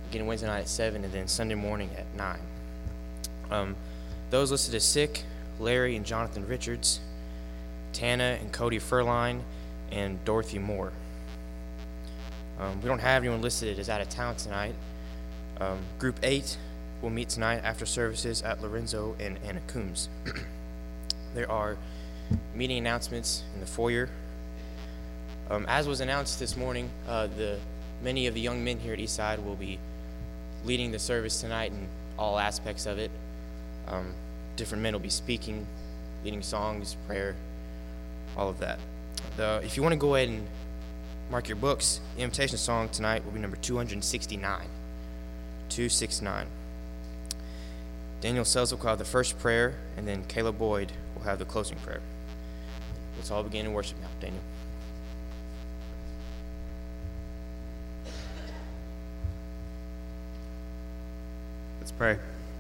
beginning Wednesday night at 7, and then Sunday morning at 9. Those listed as sick: Larry and Jonathan Richards, Tana and Cody Furline, and Dorothy Moore. We don't have anyone listed as out of town tonight. Group 8 will meet tonight after services at Lorenzo and Anna Coombs. There are meeting announcements in the foyer. As was announced this morning, many of the young men here at Eastside will be leading the service tonight in all aspects of it. Different men will be speaking, leading songs, prayer, all of that. If you want to go ahead and mark your books, the invitation song tonight will be number 269. 269. Daniel Selzwick will have the first prayer, and then Caleb Boyd will have the closing prayer. Let's all begin in worship now. Daniel. Let's pray.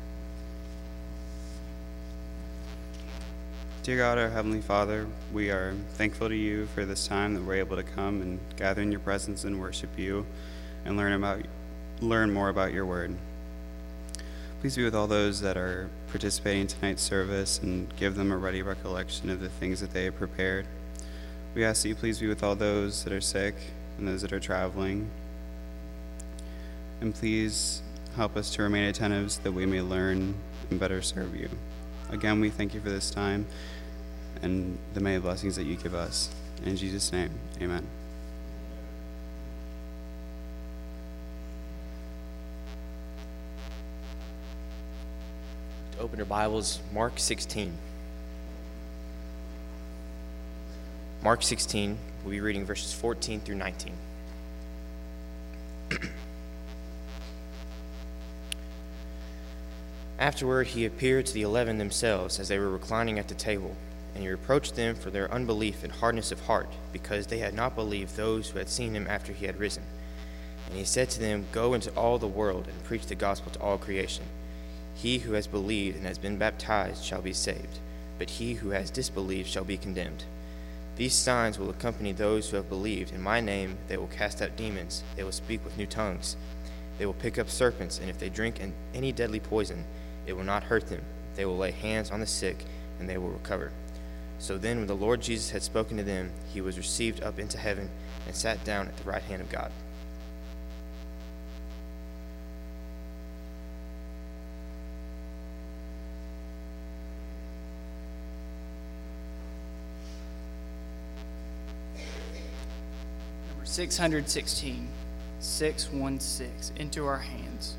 Dear God, our Heavenly Father, we are thankful to you for this time that we're able to come and gather in your presence and worship you and learn more about your word. Please be with all those that are participating in tonight's service and give them a ready recollection of the things that they have prepared. We ask that you please be with all those that are sick and those that are traveling. And please help us to remain attentive so that we may learn and better serve you. Again, we thank you for this time and the many blessings that you give us. In Jesus' name, amen. To open your Bibles, Mark 16. Mark 16, we'll be reading verses 14 through 19. Afterward, he appeared to the 11 themselves as they were reclining at the table, and he reproached them for their unbelief and hardness of heart, because they had not believed those who had seen him after he had risen. And he said to them, "Go into all the world and preach the gospel to all creation. He who has believed and has been baptized shall be saved, but he who has disbelieved shall be condemned. These signs will accompany those who have believed. In my name they will cast out demons, they will speak with new tongues, they will pick up serpents, and if they drink any deadly poison, it will not hurt them. They will lay hands on the sick, and they will recover." So then, when the Lord Jesus had spoken to them, he was received up into heaven and sat down at the right hand of God. Number 616, 616, into our hands.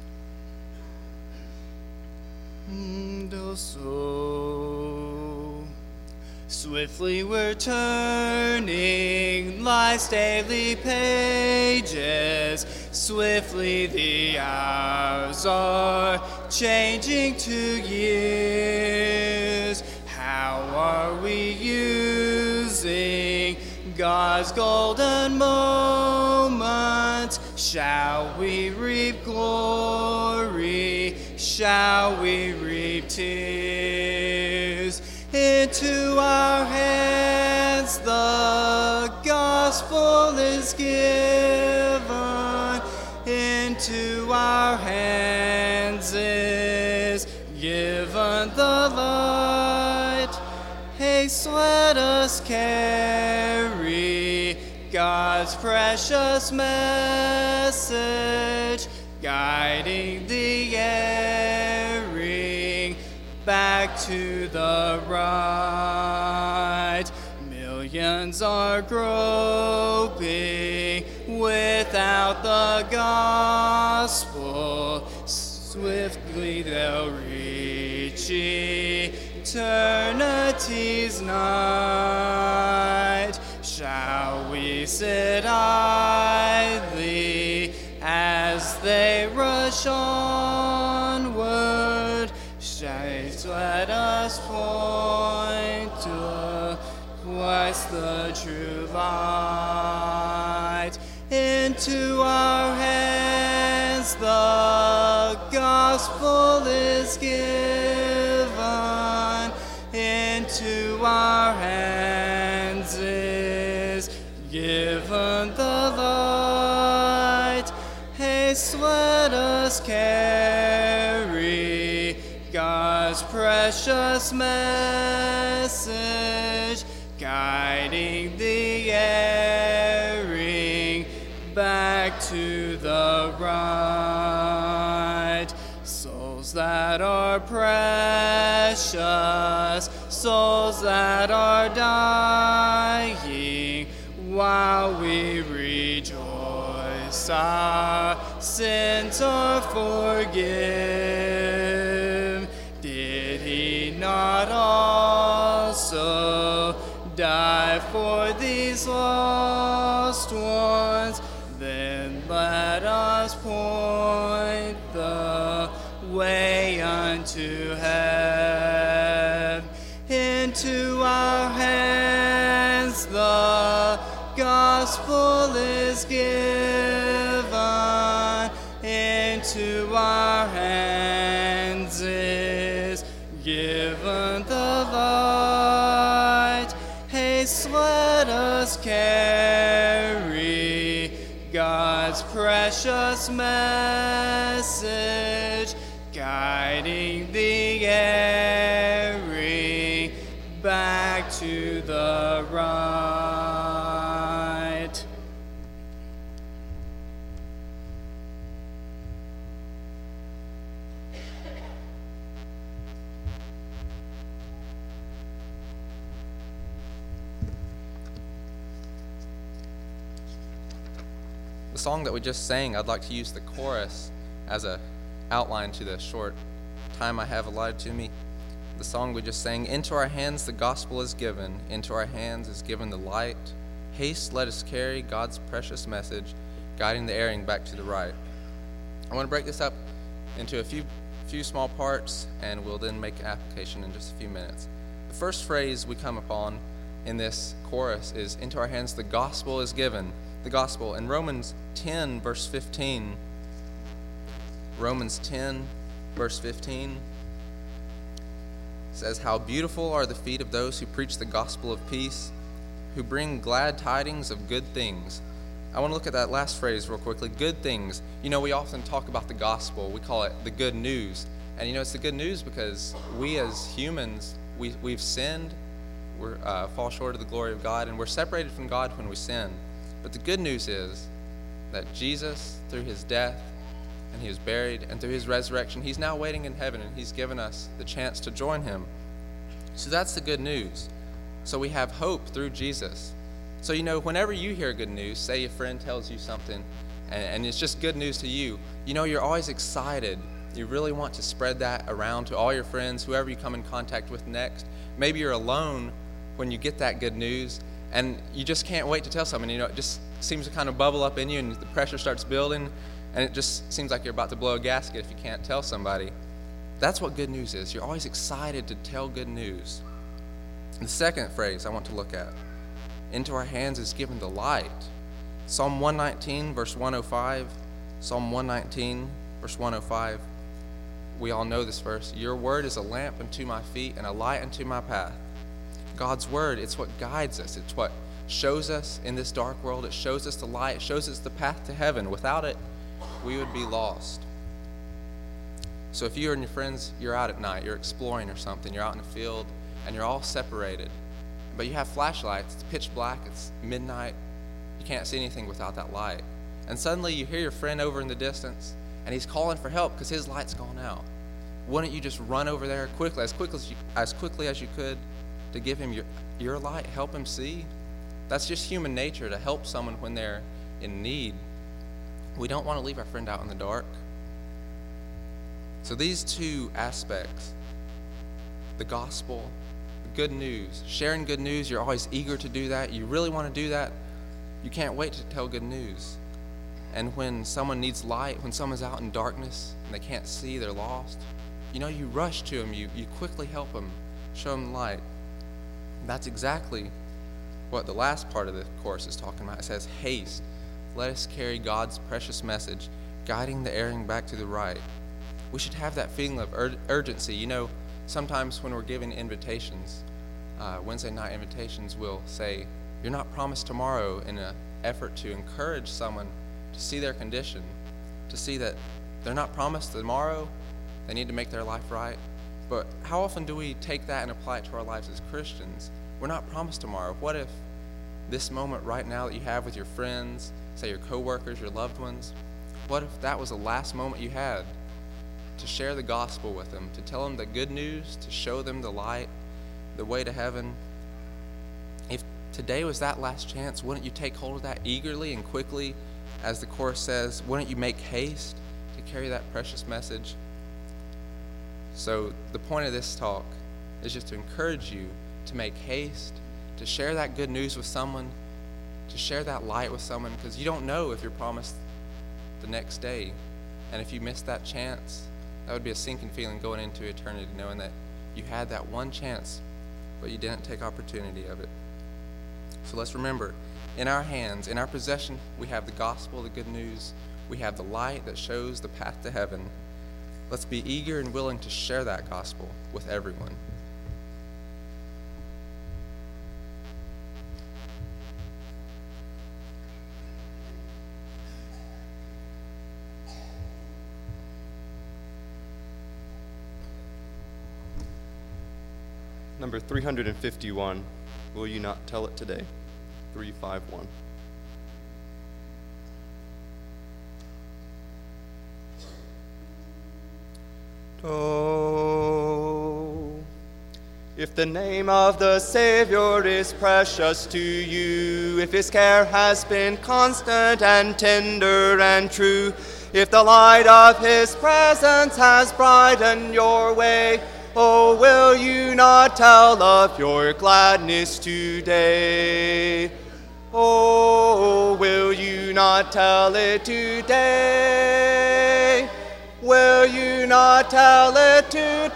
So swiftly we're turning life's daily pages. Swiftly the hours are changing to years. How are we using God's golden moments? Shall we reap glory? Shall we reap tears? Into our hands the gospel is given. Into our hands is given the light. Haste, let us carry God's precious message, guiding the erring back to the right. Millions are groping without the gospel. Swiftly they'll reach eternity's night. Shall we sit idly as they rush onward? Let us point towards the true light. Into our hands the gospel is given. Into our hands is given the light. Haste, let us carry God's precious message, guiding the erring back to the right. Souls that are precious, souls that are dying, while we rejoice, our sins are forgiven. Did he not also die for these lost ones? Then let us point the way unto heaven. Into our hands the gospel is given. Into our hands is given the light. Haste, let us carry God's precious message, guiding the erring back to the right. The song that we just sang, I'd like to use the chorus as a outline to the short time I have allotted to me. The song we just sang, into our hands the gospel is given, into our hands is given the light. Haste, let us carry God's precious message, guiding the erring back to the right. I want to break this up into a few small parts, and we'll then make an application in just a few minutes. The first phrase we come upon in this chorus is, into our hands the gospel is given. The gospel. In Romans 10, verse 15, Romans 10, verse 15 says, how beautiful are the feet of those who preach the gospel of peace, who bring glad tidings of good things. I want to look at that last phrase real quickly, good things. You know, we often talk about the gospel. We call it the good news. And, you know, it's the good news because we as humans, we've sinned, we fall short of the glory of God, and we're separated from God when we sin. But the good news is that Jesus, through his death, and he was buried, and through his resurrection, he's now waiting in heaven, and he's given us the chance to join him. So that's the good news. So we have hope through Jesus. So, you know, whenever you hear good news, say a friend tells you something, and it's just good news to you, you know, you're always excited. You really want to spread that around to all your friends, whoever you come in contact with next. Maybe you're alone when you get that good news, and you just can't wait to tell someone. You know, it just seems to kind of bubble up in you, and the pressure starts building, and it just seems like you're about to blow a gasket if you can't tell somebody. That's what good news is. You're always excited to tell good news. The second phrase I want to look at, into our hands is given the light. Psalm 119, verse 105. Psalm 119, verse 105. We all know this verse. Your word is a lamp unto my feet and a light unto my path. God's word, it's what guides us. It's what shows us in this dark world. It shows us the light. It shows us the path to heaven. Without it, we would be lost. So if you and your friends, you're out at night, you're exploring or something, you're out in the field, and you're all separated, but you have flashlights, it's pitch black, it's midnight, you can't see anything without that light. And suddenly you hear your friend over in the distance, and he's calling for help because his light's gone out. Wouldn't you just run over there quickly as quickly as you could to give him your light, help him see? That's just human nature, to help someone when they're in need. We don't want to leave our friend out in the dark. So these two aspects, the gospel, the good news, sharing good news, you're always eager to do that. You really want to do that. You can't wait to tell good news. And when someone needs light, when someone's out in darkness and they can't see, they're lost, you know, you rush to them, you quickly help them, show them light. And that's exactly what the last part of the chorus is talking about. It says, haste, let us carry God's precious message, guiding the erring back to the right. We should have that feeling of urgency. You know, sometimes when we're giving invitations, Wednesday night invitations, we'll say, you're not promised tomorrow, in an effort to encourage someone to see their condition. to see that they're not promised tomorrow. They need to make their life right. But how often do we take that and apply it to our lives as Christians? We're not promised tomorrow. What if this moment right now that you have with your friends, say your coworkers, your loved ones, what if that was the last moment you had to share the gospel with them, to tell them the good news, to show them the light, the way to heaven? If today was that last chance, wouldn't you take hold of that eagerly and quickly? As the chorus says, wouldn't you make haste to carry that precious message? So the point of this talk is just to encourage you to make haste, to share that good news with someone, to share that light with someone, because you don't know if you're promised the next day. And if you miss that chance, that would be a sinking feeling going into eternity, knowing that you had that one chance, but you didn't take opportunity of it. So let's remember, in our hands, in our possession, we have the gospel, the good news. We have the light that shows the path to heaven. Let's be eager and willing to share that gospel with everyone. Number 351, Will You Not Tell It Today? 351. Oh, if the name of the Savior is precious to you, if his care has been constant and tender and true, if the light of his presence has brightened your way, oh, will you not tell of your gladness today? Oh, will you not tell it today? Will you not tell it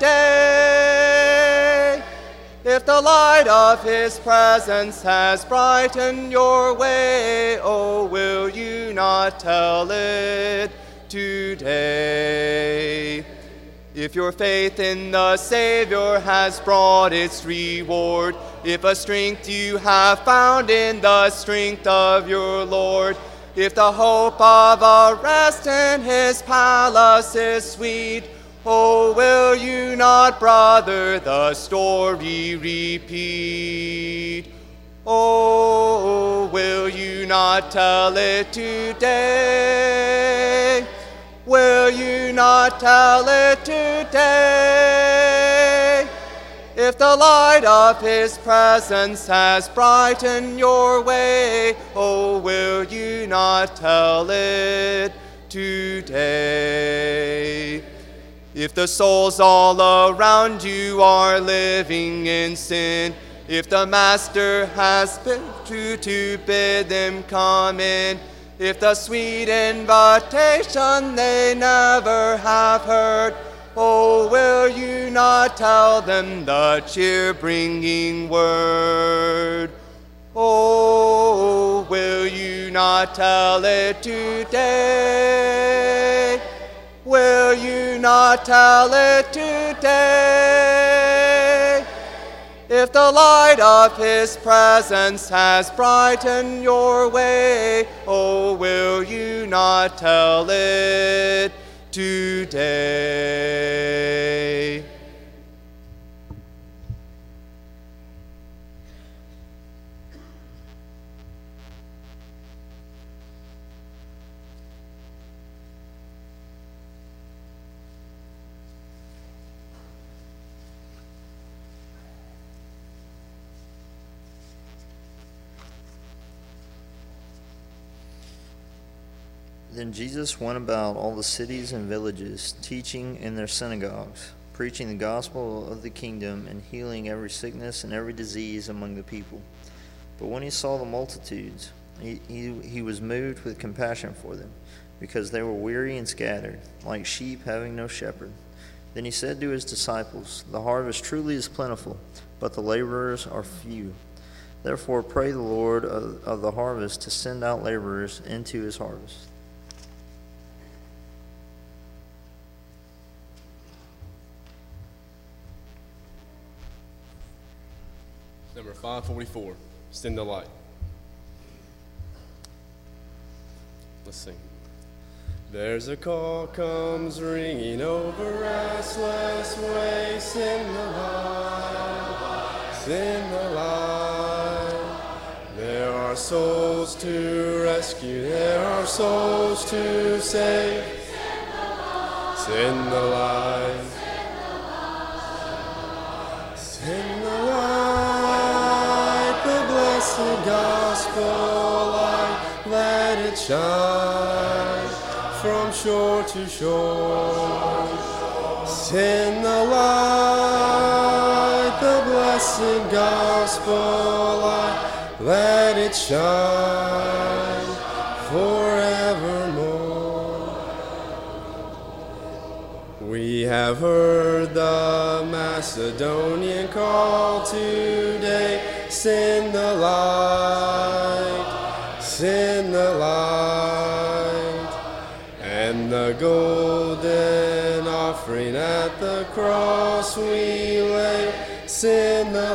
today? If the light of his presence has brightened your way, oh, will you not tell it today? If your faith in the Savior has brought its reward, if a strength you have found in the strength of your Lord, if the hope of a rest in his palace is sweet, oh, will you not, brother, the story repeat? Oh, will you not tell it today? Will you not tell it today? If the light of his presence has brightened your way, oh, will you not tell it today? If the souls all around you are living in sin, if the Master has been true to bid them come in, if the sweet invitation they never have heard, oh, will you not tell them the cheer-bringing word? Oh, will you not tell it today? Will you not tell it today? If the light of his presence has brightened your way, oh, will you not tell it today? Then Jesus went about all the cities and villages, teaching in their synagogues, preaching the gospel of the kingdom, and healing every sickness and every disease among the people. But when he saw the multitudes, he was moved with compassion for them, because they were weary and scattered, like sheep having no shepherd. Then he said to his disciples, "The harvest truly is plentiful, but the laborers are few. Therefore pray the Lord of the harvest to send out laborers into his harvest." Number 544, Send the Light. Let's sing. There's a call comes ringing over restless waste in the light, in the light. There are souls to rescue, there are souls to save. Send the light, send the light, the blessed gospel light, let it shine from shore to shore. Send the light, the blessed gospel light, let it shine forevermore. We have heard the Macedonian call today. Send the light, send the light. And the golden offering at the cross we lay. Send the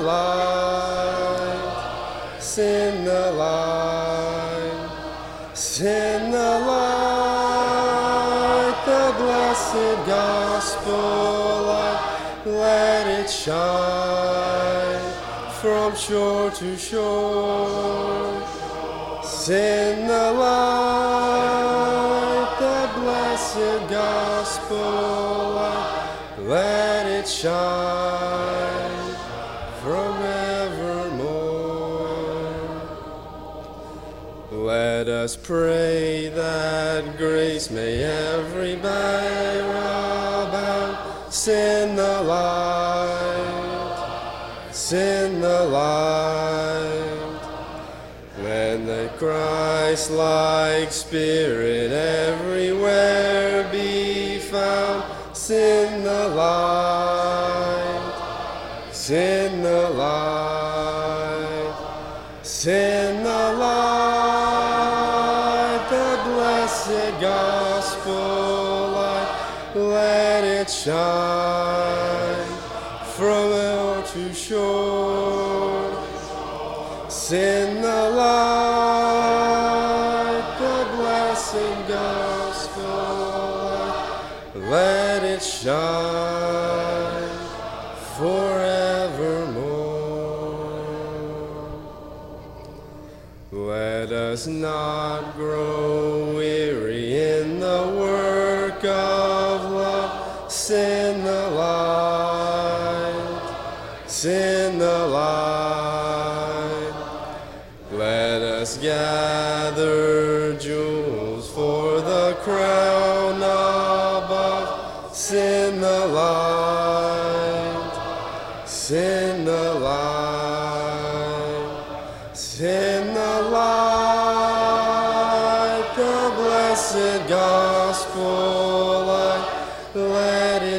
light, send the light, send the light, the blessed gospel light, let it shine from shore to shore. Send the light, the blessed gospel light, let it shine forevermore. Let us pray that grace may every barrel bound. Send the light, send the light. Let the Christ-like Spirit everywhere be found. Send the light, send the light, send the light, the blessed gospel light, let it shine from shore to shore. Send the light, the blessed gospel light, let it shine forevermore. Let us not grow weary in the work of love. Send the light, send the light. Let us gather jewels for the crown above. Send the light, send the light, send the light, the blessed gospel light, let it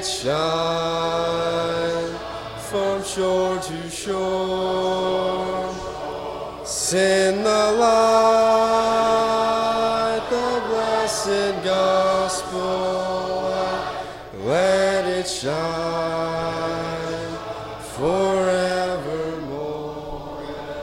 shine from shore to shore. Send the light, the blessed gospel light, let it shine forevermore.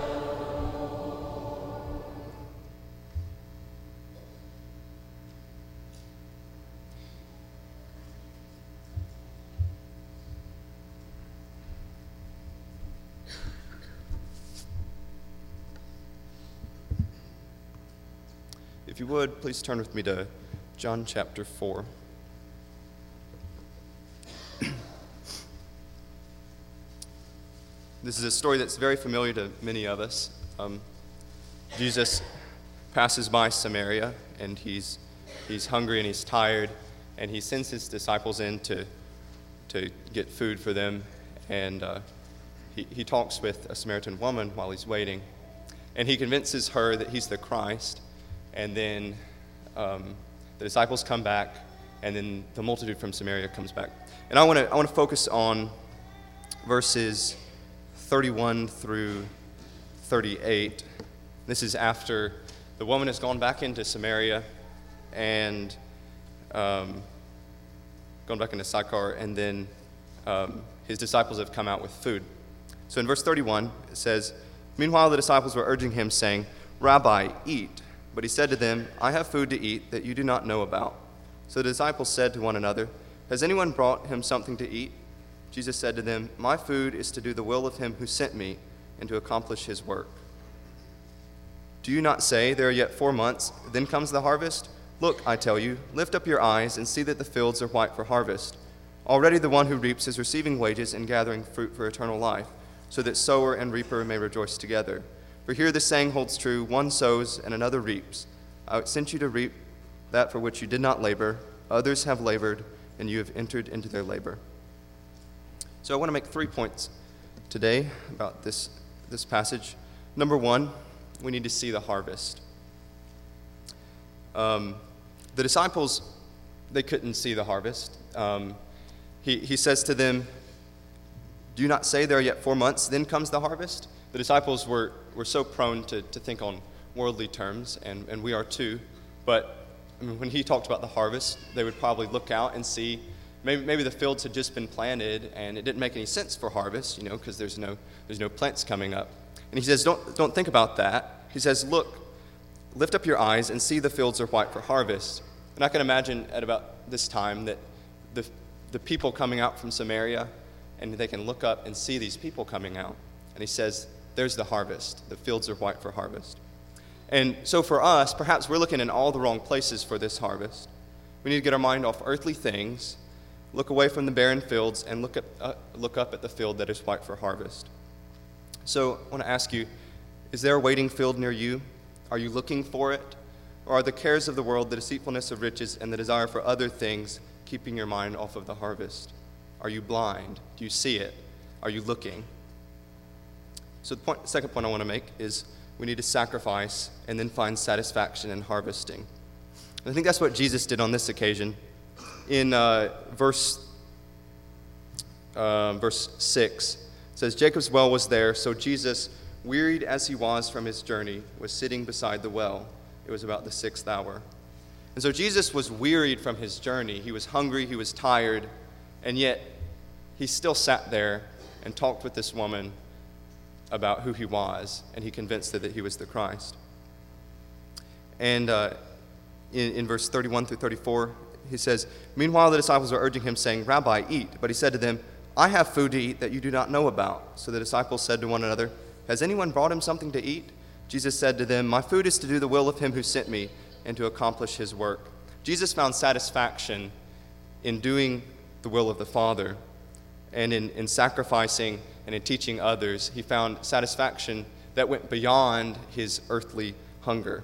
If you would, please turn with me to John chapter 4. This is a story that's very familiar to many of us. Jesus passes by Samaria, and he's hungry and he's tired, and he sends his disciples in to get food for them, and he talks with a Samaritan woman while he's waiting, and he convinces her that he's the Christ, and then the disciples come back, and then the multitude from Samaria comes back. And I want to focus on verses 31 through 38. This is after the woman has gone back into Samaria and gone back into Sychar, and then his disciples have come out with food. So in verse 31, it says, "Meanwhile the disciples were urging him, saying, 'Rabbi, eat.' But he said to them, 'I have food to eat that you do not know about.' So the disciples said to one another, "Has anyone brought him something to eat?" Jesus said to them, "My food is to do the will of him who sent me and to accomplish his work. Do you not say, 'There are yet 4 months, then comes the harvest'? Look, I tell you, lift up your eyes and see that the fields are white for harvest. Already the one who reaps is receiving wages and gathering fruit for eternal life, so that sower and reaper may rejoice together. For here the saying holds true, one sows and another reaps. I sent you to reap that for which you did not labor. Others have labored, and you have entered into their labor." So I want to make 3 points today about this passage. Number one, we need to see the harvest. The disciples, they couldn't see the harvest. He says to them, "Do you not say there are yet 4 months, then comes the harvest?" The disciples were so prone to think on worldly terms, and we are too. But I mean, when he talked about the harvest, they would probably look out and see maybe the fields had just been planted and it didn't make any sense for harvest, because there's no plants coming up. And he says, don't think about that. He says, "Look, lift up your eyes and see the fields are white for harvest." And I can imagine at about this time that the people coming out from Samaria, and they can look up and see these people coming out. And he says, "There's the harvest. The fields are white for harvest." And so for us, perhaps we're looking in all the wrong places for this harvest. We need to get our mind off earthly things, look away from the barren fields, and look up at the field that is white for harvest. So I want to ask you, is there a waiting field near you? Are you looking for it? Or are the cares of the world, the deceitfulness of riches, and the desire for other things keeping your mind off of the harvest? Are you blind? Do you see it? Are you looking? So the second point I want to make is we need to sacrifice and then find satisfaction in harvesting. And I think that's what Jesus did on this occasion. In verse 6, it says, "Jacob's well was there, so Jesus, wearied as he was from his journey, was sitting beside the well. It was about the 6th hour." And so Jesus was wearied from his journey. He was hungry, he was tired, and yet he still sat there and talked with this woman about who he was, and he convinced her that he was the Christ. And in verse 31 through 34, he says, "Meanwhile the disciples were urging him, saying, 'Rabbi, eat.' But he said to them, 'I have food to eat that you do not know about.' So the disciples said to one another, 'Has anyone brought him something to eat?' Jesus said to them, 'My food is to do the will of him who sent me and to accomplish his work.'" Jesus found satisfaction in doing the will of the Father, and in sacrificing and in teaching others. He found satisfaction that went beyond his earthly hunger.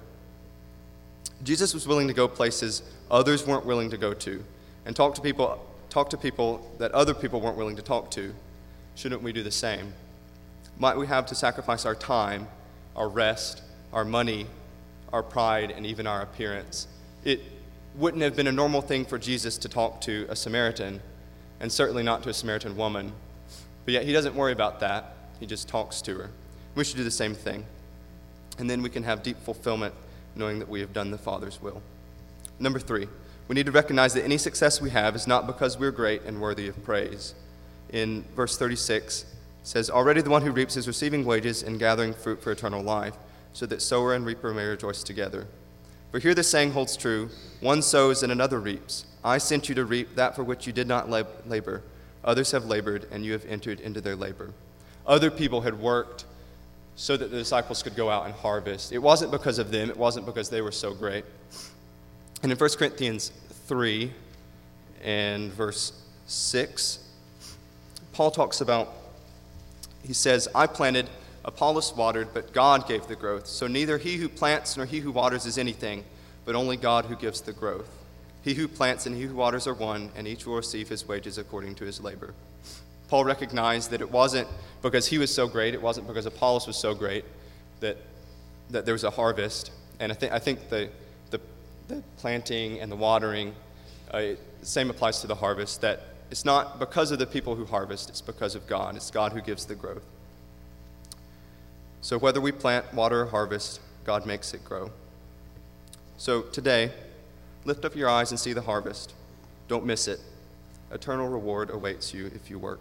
Jesus was willing to go places others weren't willing to go to, and talk to people that other people weren't willing to talk to. Shouldn't we do the same? Might we have to sacrifice our time, our rest, our money, our pride, and even our appearance? It wouldn't have been a normal thing for Jesus to talk to a Samaritan, and certainly not to a Samaritan woman. But yet he doesn't worry about that. He just talks to her. We should do the same thing. And then we can have deep fulfillment knowing that we have done the Father's will. Number 3, we need to recognize that any success we have is not because we're great and worthy of praise. In verse 36, it says, "Already the one who reaps is receiving wages and gathering fruit for eternal life, so that sower and reaper may rejoice together. For here the saying holds true, one sows and another reaps. I sent you to reap that for which you did not labor. Others have labored, and you have entered into their labor." Other people had worked so that the disciples could go out and harvest. It wasn't because of them. It wasn't because they were so great. And in 1 Corinthians 3 and verse 6, Paul talks about, he says, "I planted, Apollos watered, but God gave the growth. So neither he who plants nor he who waters is anything, but only God who gives the growth. He who plants and he who waters are one, and each will receive his wages according to his labor." Paul recognized that it wasn't because he was so great, it wasn't because Apollos was so great that there was a harvest. And I think the planting and the watering, the same applies to the harvest, that it's not because of the people who harvest, it's because of God. It's God who gives the growth. So whether we plant, water, or harvest, God makes it grow. So today, lift up your eyes and see the harvest. Don't miss it. Eternal reward awaits you if you work.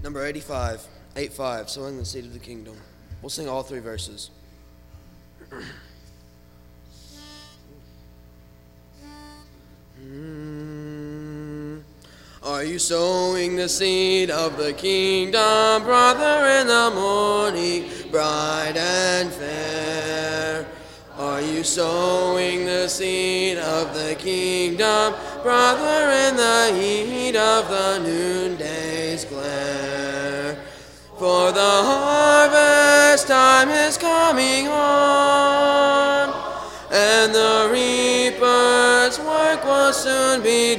Number 85, 8-5, Sowing the Seed of the Kingdom. We'll sing all three verses. Are you sowing the seed of the kingdom, brother, in the morning, bright and fair? Are you sowing the seed of the kingdom, brother, in the heat of the noonday's glare? For the harvest time is coming on, and the reaper's work will soon be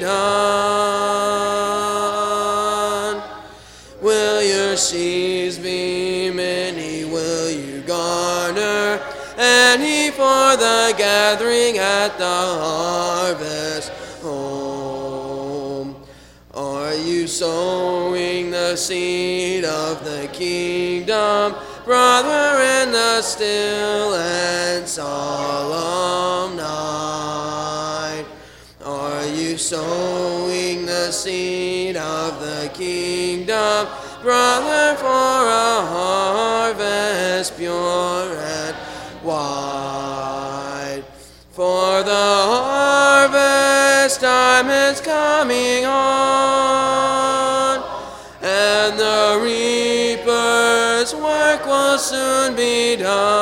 done. Will your sheaves be many? Will you garner any for the gathering at the harvest home? Are you sowing the seed of the kingdom, brother, in the still and solemn night? Are you sowing the seed of the kingdom, brother, for a harvest pure and white? For the harvest time is coming on, and the reaper's work will soon be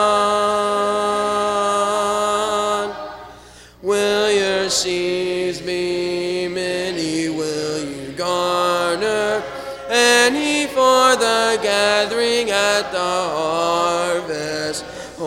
done. Will your sheaves be many? Will you garner any for the gathering at the harvest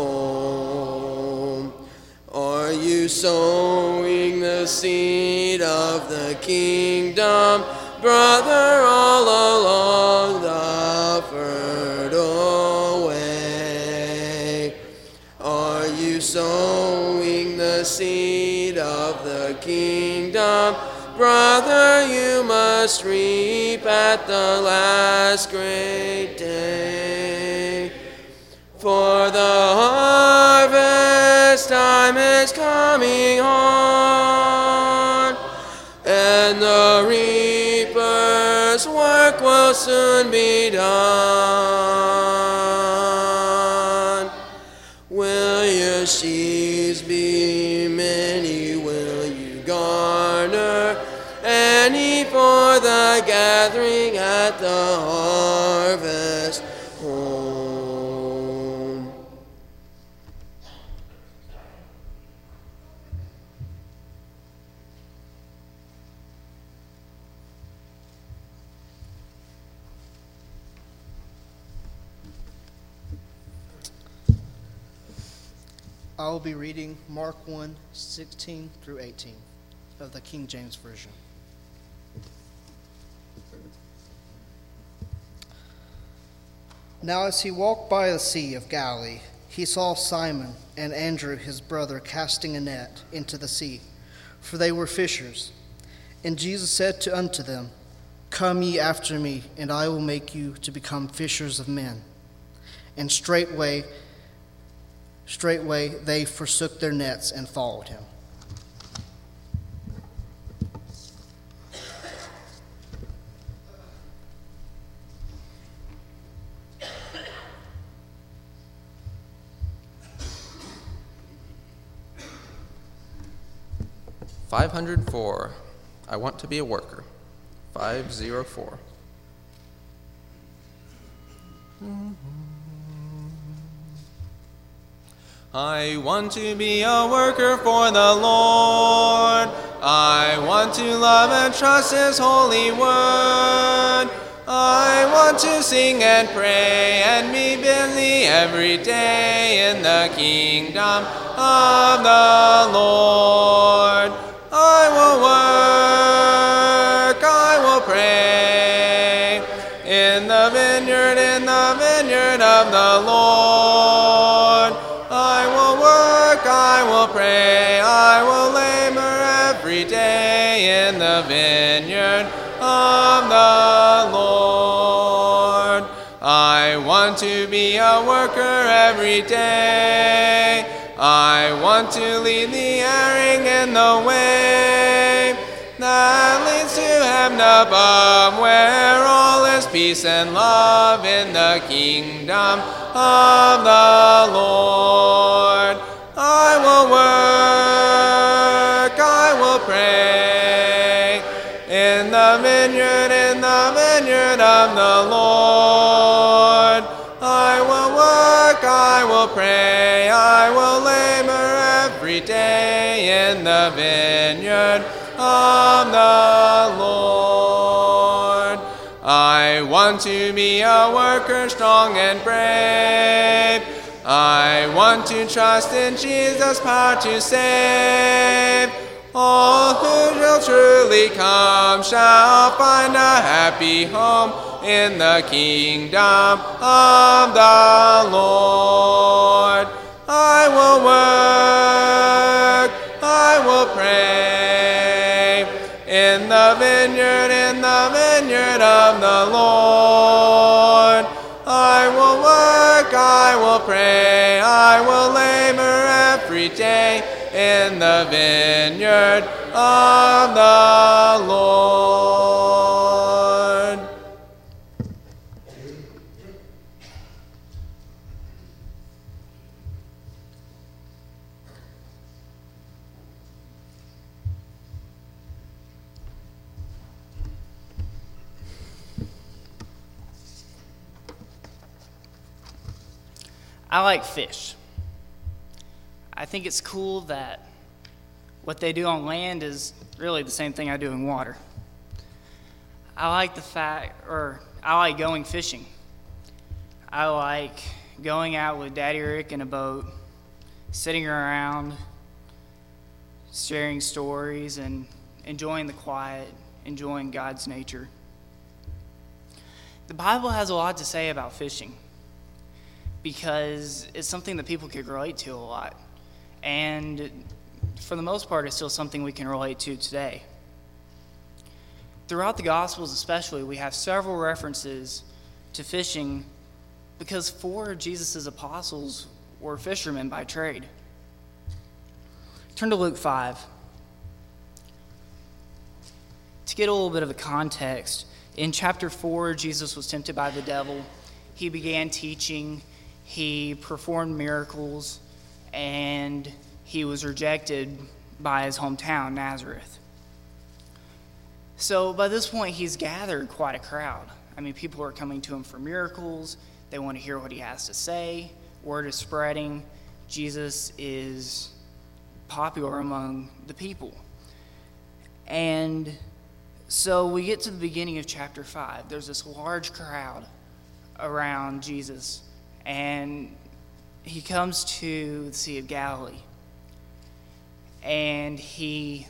home? Are you sowing the seed of the kingdom, brother, all along the fertile way? Are you sowing the seed of the kingdom, brother? You must reap at the last great day. For the harvest time is coming on, and the reaper's work will soon be done. Will your sheaves be many? Will you garner any for the gathering at the harvest home? I will be reading Mark 1:16 through 18 of the King James Version. Now as he walked by the Sea of Galilee, he saw Simon and Andrew his brother casting a net into the sea, for they were fishers. And Jesus said unto them, Come ye after me, and I will make you to become fishers of men. And straightway they forsook their nets and followed him. $504. I want to be a worker. 504. I want to be a worker for the Lord. I want to love and trust His holy word. I want to sing and pray and be busy every day in the kingdom of the Lord. I will work, I will pray in the vineyard of the Lord. I will work, I will pray, I will labor every day in the vineyard of the Lord. I want to be a worker every day. I want to lead the erring in the way that leads to heaven above, where all is peace and love in the kingdom of the Lord. I will work, I will pray in the vineyard of the Lord. I will work, I will pray, I will labor every day in the vineyard of the Lord. I want to be a worker strong and brave. I want to trust in Jesus' power to save. All who shall truly come shall find a happy home in the kingdom of the Lord. I will work, I will pray in the vineyard of the Lord. I will work, I will pray, I will labor every day in the vineyard of the Lord. I like fish. I think it's cool that what they do on land is really the same thing I do in water. I like going fishing. I like going out with Daddy Rick in a boat, sitting around, sharing stories, and enjoying the quiet, enjoying God's nature. The Bible has a lot to say about fishing because it's something that people could relate to a lot. And for the most part, it's still something we can relate to today. Throughout the Gospels especially, we have several references to fishing because 4 of Jesus' apostles were fishermen by trade. Turn to Luke 5. To get a little bit of a context, in chapter 4, Jesus was tempted by the devil. He began teaching, he performed miracles, and he was rejected by his hometown, Nazareth. So by this point, he's gathered quite a crowd. I mean, people are coming to him for miracles. They want to hear what he has to say. Word is spreading. Jesus is popular among the people. And so we get to the beginning of chapter 5. There's this large crowd around Jesus, and he comes to the Sea of Galilee, and he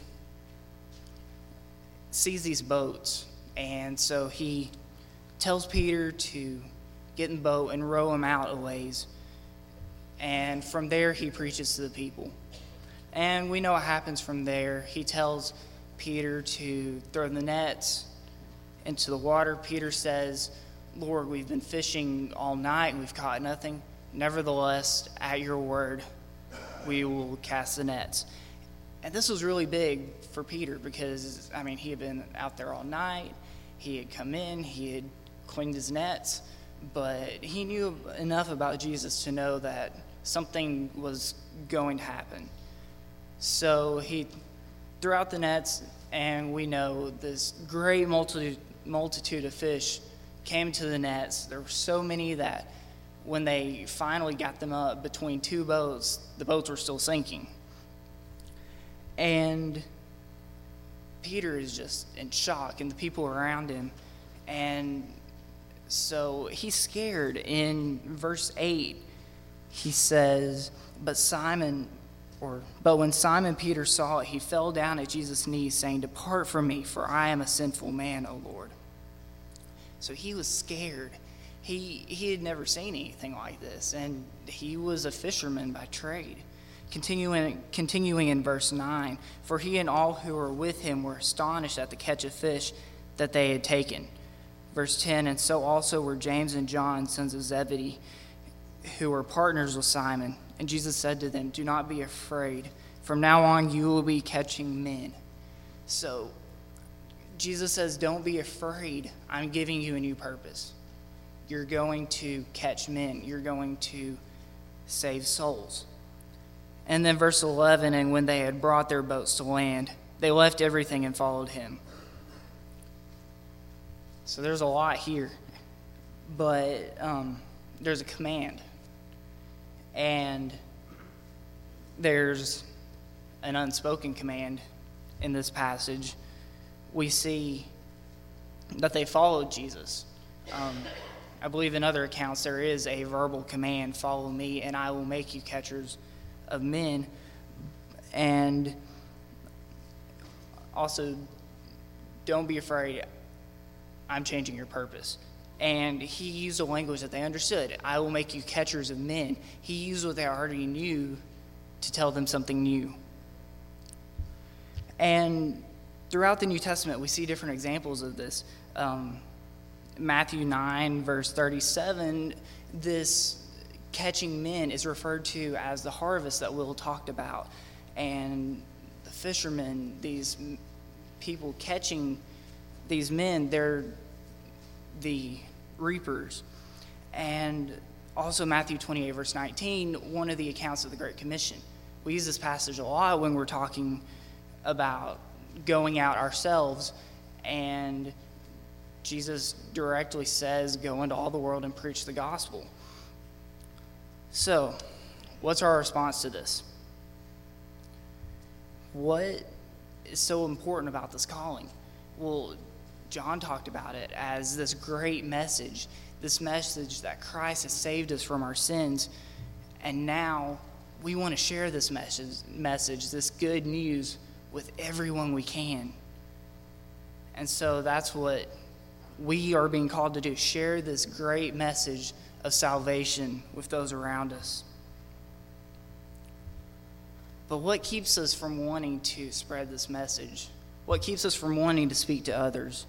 sees these boats, and so he tells Peter to get in the boat and row him out a ways, and from there he preaches to the people. And we know what happens from there. He tells Peter to throw the nets into the water. Peter says, "Lord, we've been fishing all night and we've caught nothing. Nevertheless, at your word, we will cast the nets." And this was really big for Peter because, I mean, he had been out there all night. He had come in, he had cleaned his nets, but he knew enough about Jesus to know that something was going to happen. So he threw out the nets, and we know this great multitude of fish came to the nets. There were so many that when they finally got them up between 2 boats, the boats were still sinking. And Peter is just in shock, and the people around him. And so he's scared. In verse 8, he says, But when Simon Peter saw it, he fell down at Jesus' knees, saying, "Depart from me, for I am a sinful man, O Lord." So he was scared. He had never seen anything like this, and he was a fisherman by trade. Continuing in verse 9, "For he and all who were with him were astonished at the catch of fish that they had taken." Verse 10, "And so also were James and John, sons of Zebedee, who were partners with Simon. And Jesus said to them, 'Do not be afraid. From now on you will be catching men.'" So Jesus says, don't be afraid. I'm giving you a new purpose. You're going to catch men. You're going to save souls. And then verse 11, and when they had brought their boats to land, they left everything and followed him. So there's a lot here, but there's a command. And there's an unspoken command in this passage. We see that they followed Jesus. I believe in other accounts there is a verbal command, follow me and I will make you catchers of men. And also, don't be afraid, I'm changing your purpose. And he used a language that they understood. I will make you catchers of men. He used what they already knew to tell them something new. And throughout the New Testament, we see different examples of this. Matthew 9, verse 37, this catching men is referred to as the harvest that Will talked about. And the fishermen, these people catching these men, they're the reapers. And also Matthew 28, verse 19, one of the accounts of the Great Commission. We use this passage a lot when we're talking about going out ourselves, and Jesus directly says, go into all the world and preach the gospel. So, what's our response to this? What is so important about this calling? Well, John talked about it as this great message, this message that Christ has saved us from our sins, and now we want to share this message, this good news, with everyone we can. And so that's what we are being called to do, share this great message of salvation with those around us. But what keeps us from wanting to spread this message? What keeps us from wanting to speak to others?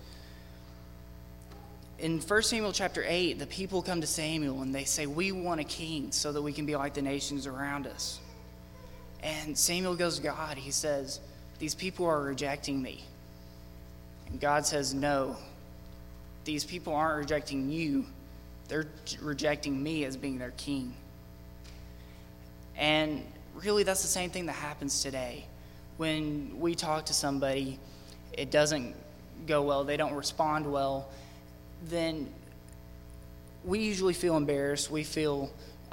In 1 Samuel chapter 8, the people come to Samuel and they say, we want a king so that we can be like the nations around us. And Samuel goes to God. He says, these people are rejecting me. And God says, no, these people aren't rejecting you. They're rejecting me as being their king. And really, that's the same thing that happens today. When we talk to somebody, it doesn't go well, they don't respond well, then we usually feel embarrassed. We feel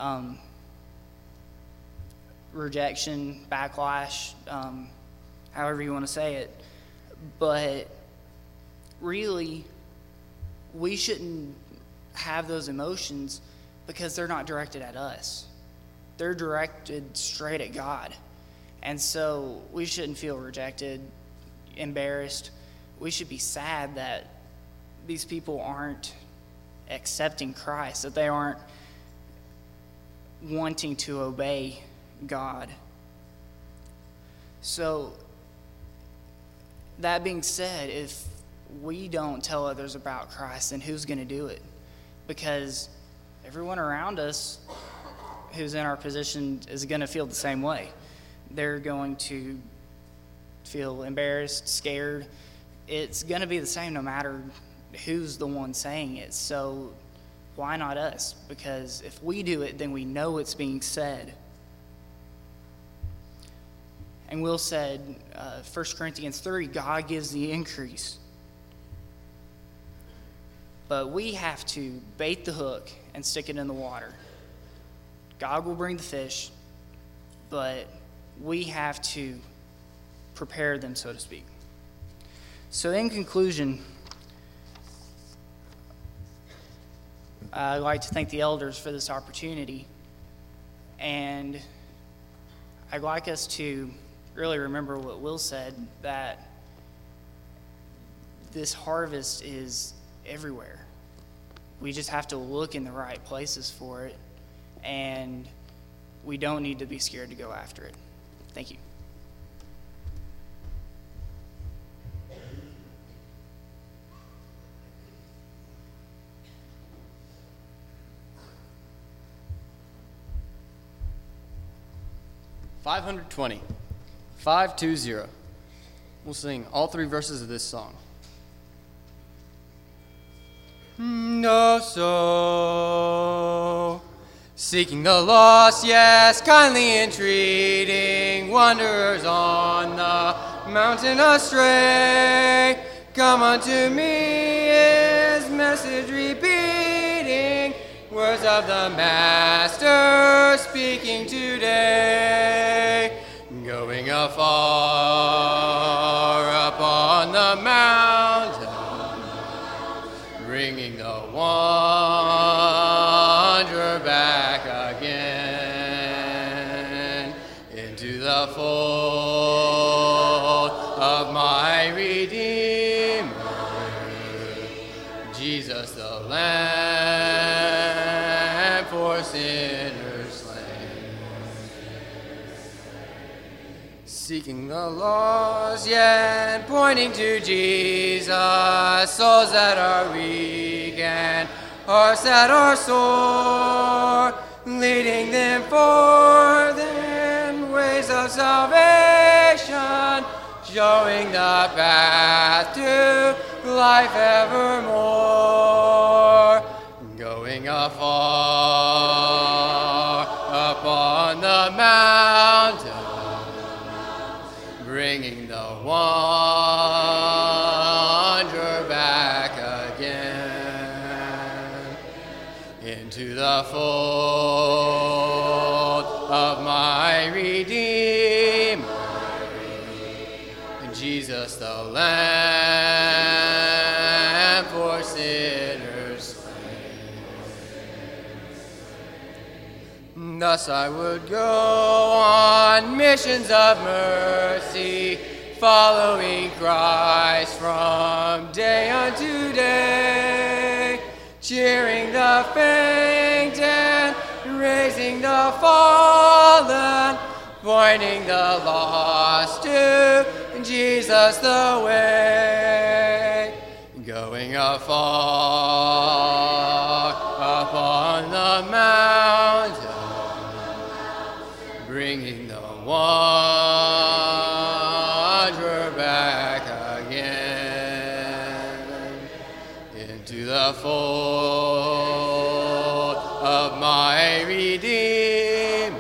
rejection, backlash, however you want to say it. But really, we shouldn't have those emotions because they're not directed at us. They're directed straight at God. And so we shouldn't feel rejected, embarrassed. We should be sad that these people aren't accepting Christ, that they aren't wanting to obey God. So, that being said, if we don't tell others about Christ, then who's going to do it? Because everyone around us who's in our position is going to feel the same way. They're going to feel embarrassed, scared. It's going to be the same no matter who's the one saying it. So why not us? Because if we do it, then we know it's being said. And Will said, 1 Corinthians 3, God gives the increase. But we have to bait the hook and stick it in the water. God will bring the fish, but we have to prepare them, so to speak. So in conclusion, I'd like to thank the elders for this opportunity. And I'd like us to really remember what Will said, that this harvest is everywhere. We just have to look in the right places for it, and we don't need to be scared to go after it. Thank you. $520. 520. We'll sing all three verses of this song. No, so seeking the lost, yes, kindly entreating wanderers on the mountain astray. Come unto me, his message repeating, words of the Master speaking today. Going afar upon the mountain, bringing the wanderer back again into the fold of my Redeemer, Jesus the Lamb for sinners slain. Seeking the lost, yet pointing to Jesus, souls that are weak and hearts that are sore, leading them forth in ways of salvation, showing the path to life evermore. Going afar upon the mountain, bringing the wanderer back again into the fold of my Redeemer, Jesus the Lamb for sinners slain. Thus I would go on missions of mercy, following Christ from day unto day, cheering the faint and raising the fallen, pointing the lost to Jesus the way. Going afar upon the mountain, bringing the wanderer back again into the fold of my Redeemer,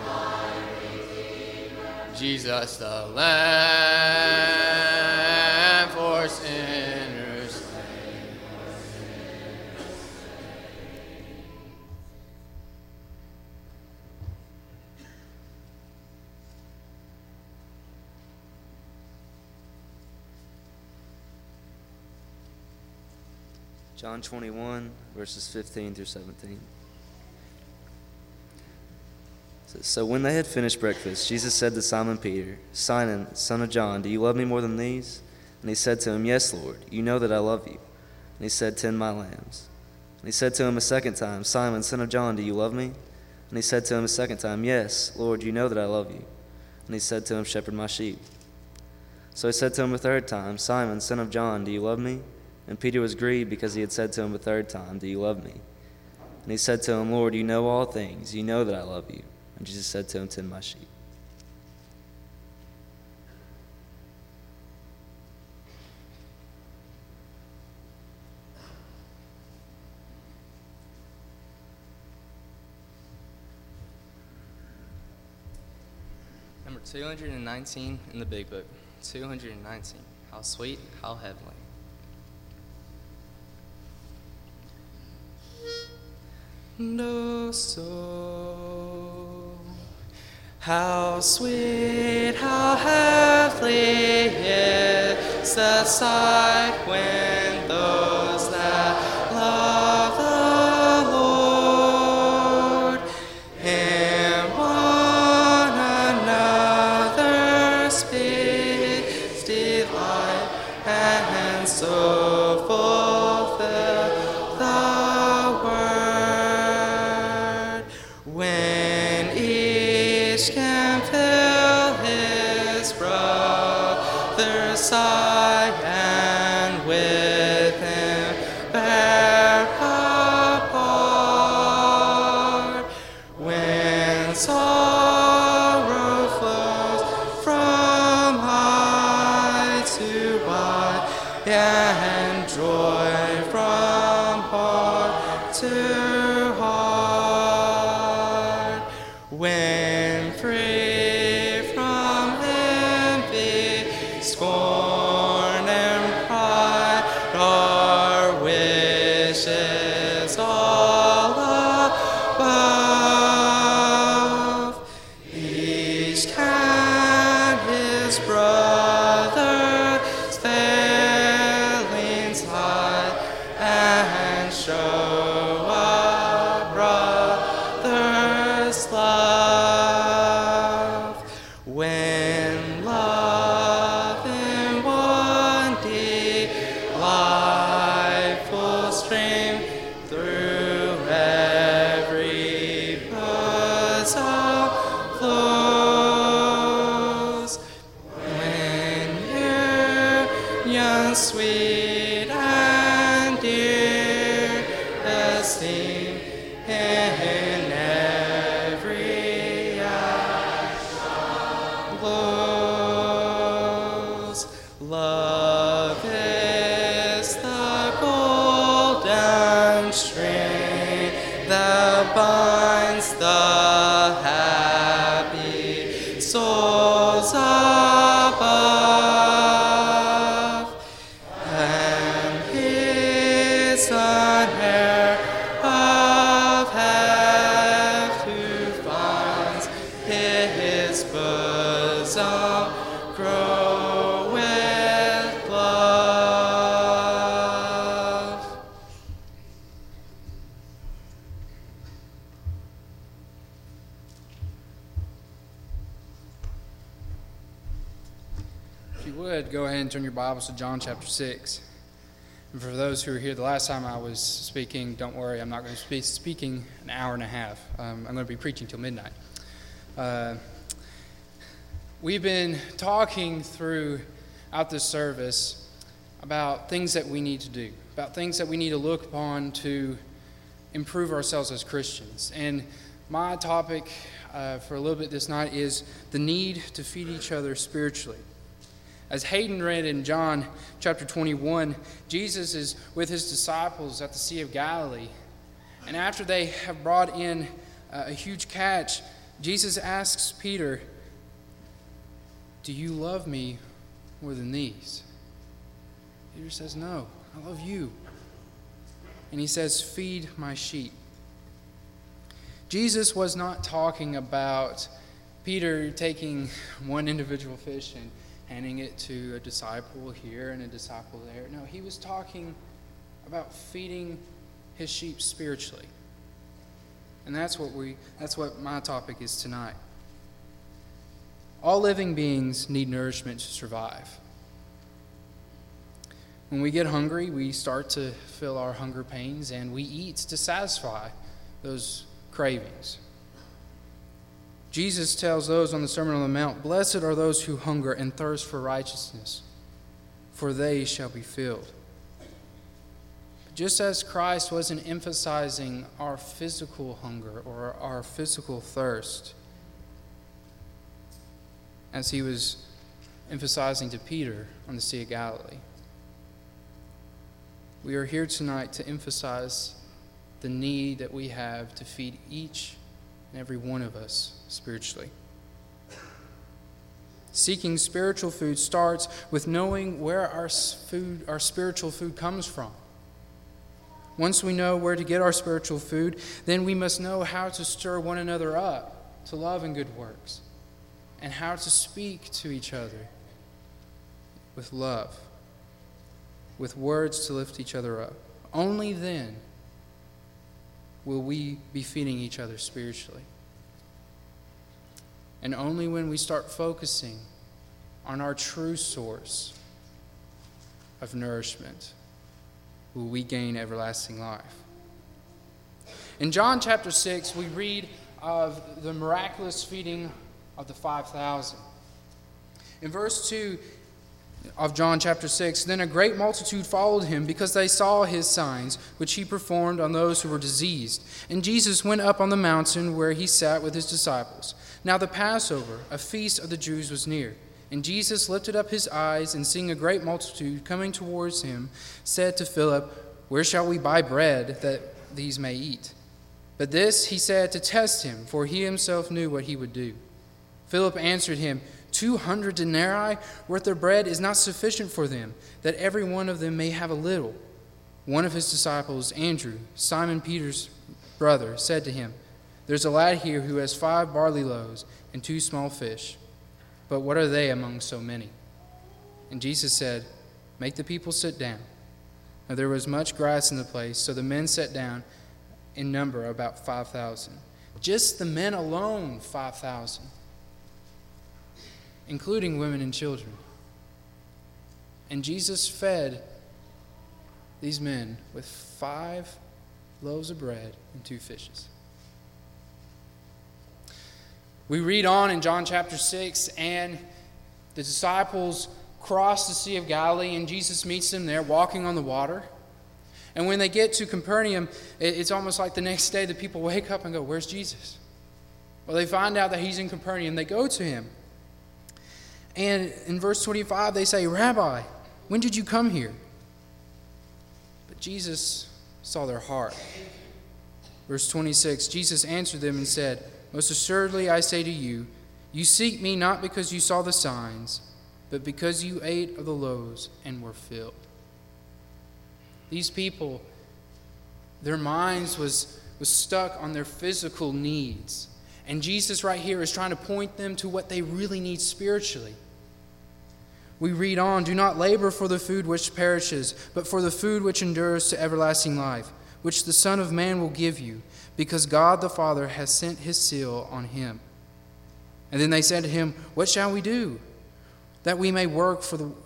Jesus the Lamb for sinners slain. John 21, verses 15 through 17. So when they had finished breakfast, Jesus said to Simon Peter, Simon, son of John, do you love me more than these? And he said to him, Yes, Lord, you know that I love you. And he said, Tend my lambs. And he said to him a second time, Simon, son of John, do you love me? And he said to him a second time, Yes, Lord, you know that I love you. And he said to him, Shepherd my sheep. So he said to him a third time, Simon, son of John, do you love me? And Peter was grieved because he had said to him a third time, Do you love me? And he said to him, Lord, you know all things. You know that I love you. And Jesus said to him, Tend my sheep. Number 219 in the Big Book. 219. How sweet, how heavenly. No soul, how sweet, how heavenly is the sight when those that love the Lord in one another speaks delight, and so fulfill the word. When each can fill his brother's sight, and within too hard. When free from envy, scorn, and pride, our wishes all above, each can his brother's failings hide and show a brother's love. When love in one delightful stream through every bosom flows, when union sweet and dear esteem in every action glows. Love is the golden string that binds the happy souls above, and is an heir of heaven who finds his bosom grow with love. If you would, go ahead and turn your Bibles to John chapter 6. And for those who were here the last time I was speaking, don't worry, I'm not going to be speaking an hour and a half. I'm going to be preaching till midnight. We've been talking throughout this service about things that we need to do, about things that we need to look upon to improve ourselves as Christians. And my topic for a little bit this night is the need to feed each other spiritually. As Hayden read in John chapter 21, Jesus is with his disciples at the Sea of Galilee. And after they have brought in a huge catch, Jesus asks Peter, "Do you love me more than these?" Peter says, "No, I love you." And he says, "Feed my sheep." Jesus was not talking about Peter taking one individual fish and handing it to a disciple here and a disciple there. No, he was talking about feeding his sheep spiritually. And that's what my topic is tonight. All living beings need nourishment to survive. When we get hungry, we start to feel our hunger pains, and we eat to satisfy those cravings. Jesus tells those on the Sermon on the Mount, "Blessed are those who hunger and thirst for righteousness, for they shall be filled." Just as Christ wasn't emphasizing our physical hunger or our physical thirst, as he was emphasizing to Peter on the Sea of Galilee, we are here tonight to emphasize the need that we have to feed each and every one of us spiritually. Seeking spiritual food starts with knowing where our spiritual food comes from. Once we know where to get our spiritual food, then we must know how to stir one another up to love and good works, and how to speak to each other with love, with words to lift each other up. Only then will we be feeding each other spiritually. And only when we start focusing on our true source of nourishment will we gain everlasting life. In John chapter 6, we read of the miraculous feeding of the 5,000. In verse 2 of John chapter 6, "Then a great multitude followed him because they saw his signs, which he performed on those who were diseased. And Jesus went up on the mountain where he sat with his disciples. Now the Passover, a feast of the Jews, was near. And Jesus lifted up his eyes, and seeing a great multitude coming towards him, said to Philip, 'Where shall we buy bread that these may eat. But this he said to test him, for he himself knew what he would do. Philip answered him, 200 denarii worth of bread is not sufficient for them, that every one of them may have a little. One of his disciples, Andrew, Simon Peter's brother, said to him, There's a lad here who has 5 barley loaves and 2 small fish. But what are they among so many? And Jesus said, Make the people sit down. Now there was much grass in the place, so the men sat down, in number about 5,000. Just the men alone, 5,000. Including women and children. And Jesus fed these men with 5 loaves of bread and 2 fishes. We read on in John chapter 6, and the disciples cross the Sea of Galilee, and Jesus meets them there walking on the water. And when they get to Capernaum, it's almost like the next day the people wake up and go, Where's Jesus? Well, they find out that he's in Capernaum. They go to him. And in verse 25, they say, Rabbi, when did you come here? But Jesus saw their heart. Verse 26, Jesus answered them and said, Most assuredly I say to you, you seek me not because you saw the signs, but because you ate of the loaves and were filled. These people, their minds was stuck on their physical needs. And Jesus right here is trying to point them to what they really need spiritually. We read on, Do not labor for the food which perishes, but for the food which endures to everlasting life, which the Son of Man will give you, because God the Father has sent his seal on him. And then they said to him, What shall we do, that we may work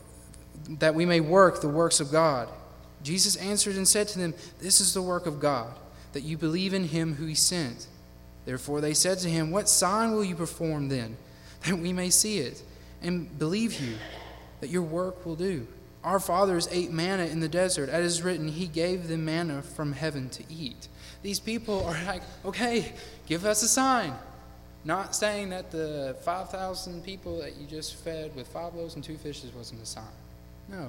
the works of God? Jesus answered and said to them, This is the work of God, that you believe in him who he sent. Therefore they said to him, What sign will you perform then, that we may see it, and believe you, that your work will do? Our fathers ate manna in the desert. As is written, he gave them manna from heaven to eat. These people are like, okay, give us a sign. Not saying that the 5,000 people that you just fed with 5 loaves and 2 fishes wasn't a sign. No.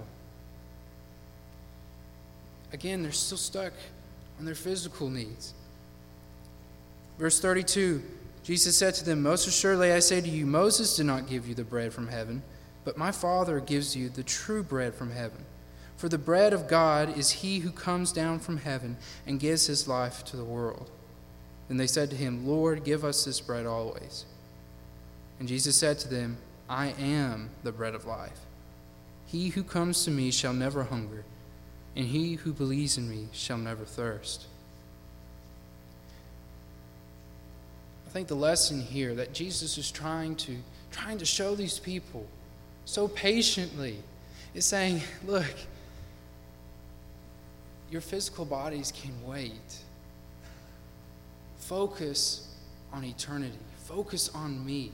Again, they're still stuck on their physical needs. Verse 32, Jesus said to them, Most assuredly I say to you, Moses did not give you the bread from heaven, but my Father gives you the true bread from heaven. For the bread of God is he who comes down from heaven and gives his life to the world. Then they said to him, Lord, give us this bread always. And Jesus said to them, I am the bread of life. He who comes to me shall never hunger, and he who believes in me shall never thirst. I think the lesson here that Jesus is trying to show these people so patiently is saying, look, your physical bodies can wait. Focus on eternity. Focus on me.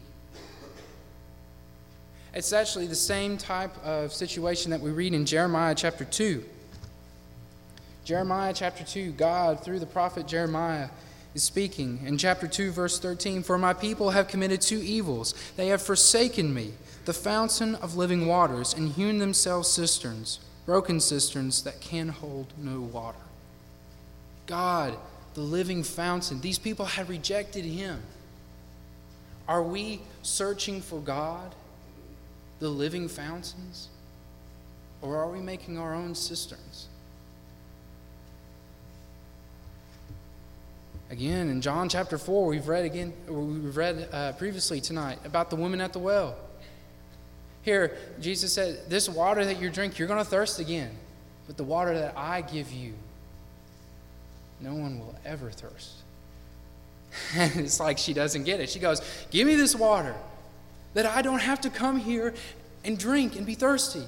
It's actually the same type of situation that we read in Jeremiah chapter 2. Jeremiah chapter 2, God, through the prophet Jeremiah, is speaking. In chapter 2, verse 13, For my people have committed 2 evils. They have forsaken me, the fountain of living waters, and hewn themselves cisterns, broken cisterns that can hold no water. God, the living fountain. These people had rejected him. Are we searching for God, the living fountains? Or are we making our own cisterns? Again, in John chapter 4, we've read previously tonight about the woman at the well. Here, Jesus said, this water that you drink, you're going to thirst again. But the water that I give you, no one will ever thirst. And it's like she doesn't get it. She goes, give me this water that I don't have to come here and drink and be thirsty.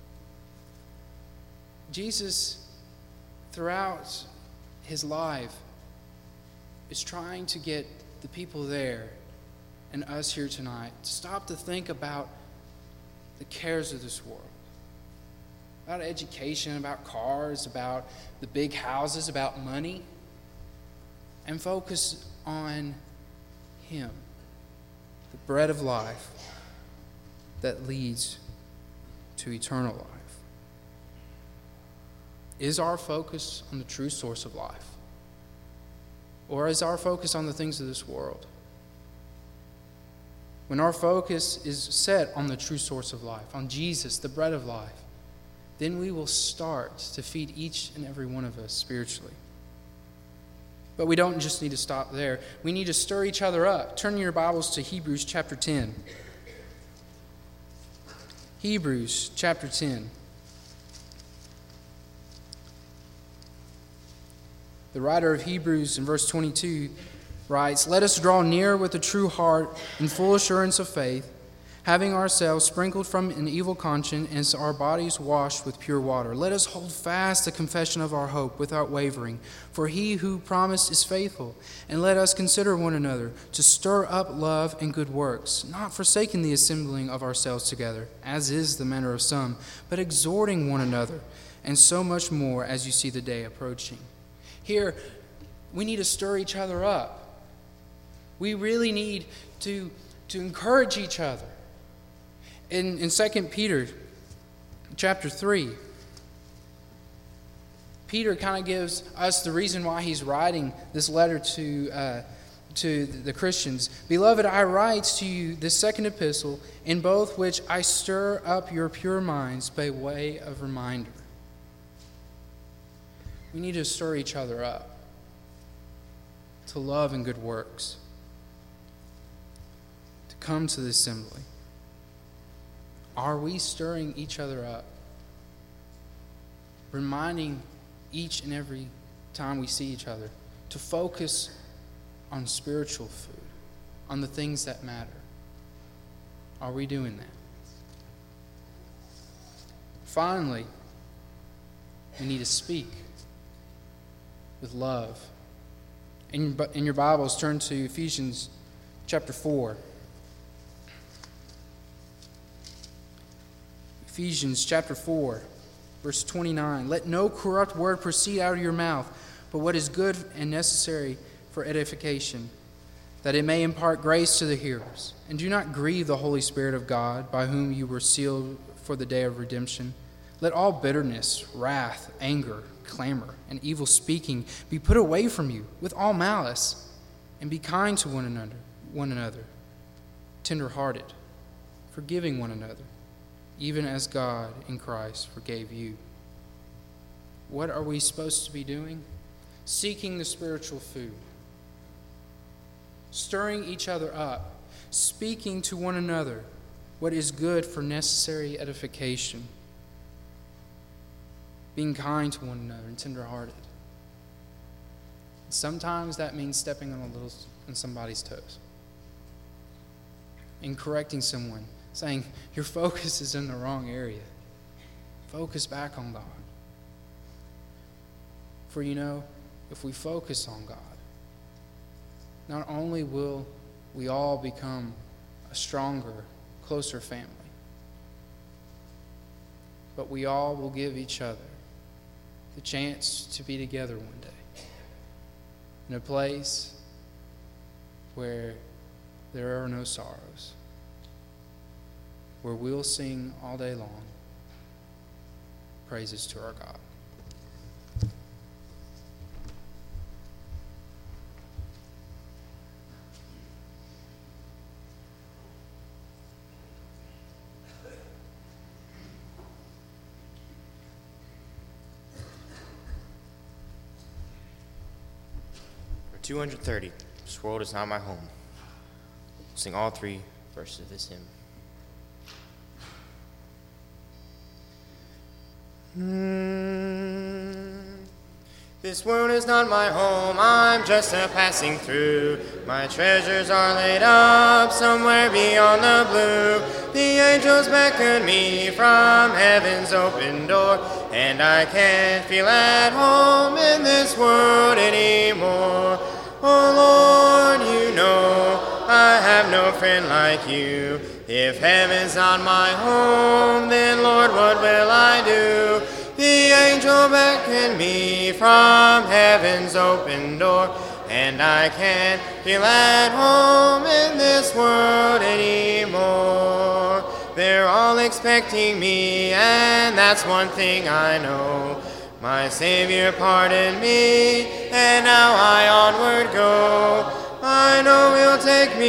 Jesus, throughout his life, is trying to get the people there and us here tonight to stop to think about the cares of this world. About education, about cars, about the big houses, about money. And focus on him, the bread of life that leads to eternal life. Is our focus on the true source of life? Or is our focus on the things of this world? When our focus is set on the true source of life, on Jesus, the bread of life, then we will start to feed each and every one of us spiritually. But we don't just need to stop there. We need to stir each other up. Turn your Bibles to Hebrews chapter 10. Hebrews chapter 10. The writer of Hebrews in verse 22 writes, "Let us draw near with a true heart and full assurance of faith, having ourselves sprinkled from an evil conscience and our bodies washed with pure water. Let us hold fast the confession of our hope without wavering, for he who promised is faithful. And let us consider one another to stir up love and good works, not forsaking the assembling of ourselves together, as is the manner of some, but exhorting one another, and so much more as you see the day approaching." Here, we need to stir each other up. We really need to encourage each other. In 2 Peter chapter 3, Peter kind of gives us the reason why he's writing this letter to the Christians. "Beloved, I write to you this second epistle, in both which I stir up your pure minds by way of reminder." We need to stir each other up to love and good works, to come to the assembly. Are we stirring each other up? Reminding each and every time we see each other to focus on spiritual food, on the things that matter. Are we doing that? Finally, we need to speak with love. In your Bibles, turn to Ephesians chapter 4. Ephesians chapter 4, verse 29. "Let no corrupt word proceed out of your mouth, but what is good and necessary for edification, that it may impart grace to the hearers. And do not grieve the Holy Spirit of God, by whom you were sealed for the day of redemption. Let all bitterness, wrath, anger, clamor, and evil speaking be put away from you with all malice, and be kind to one another, tender-hearted, forgiving one another, even as God in Christ forgave you." What are we supposed to be doing? Seeking the spiritual food, stirring each other up, speaking to one another what is good for necessary edification, being kind to one another and tender-hearted. Sometimes that means stepping on somebody's toes and correcting someone, saying, "Your focus is in the wrong area. Focus back on God." For if we focus on God, not only will we all become a stronger, closer family, but we all will give each other the chance to be together one day in a place where there are no sorrows, where we'll sing all day long praises to our God. For 230, "This world is not my home." We'll sing all three verses of this hymn. This world is not my home, I'm just a passing through. My treasures are laid up somewhere beyond the blue. The angels beckon me from heaven's open door, and I can't feel at home in this world anymore. Oh Lord, you know I have no friend like you. If heaven's not my home, then Lord, what will I do? The angel beckoned me from heaven's open door, and I can't feel at home in this world anymore. They're all expecting me, and that's one thing I know. My Savior pardoned me, and now I onward go.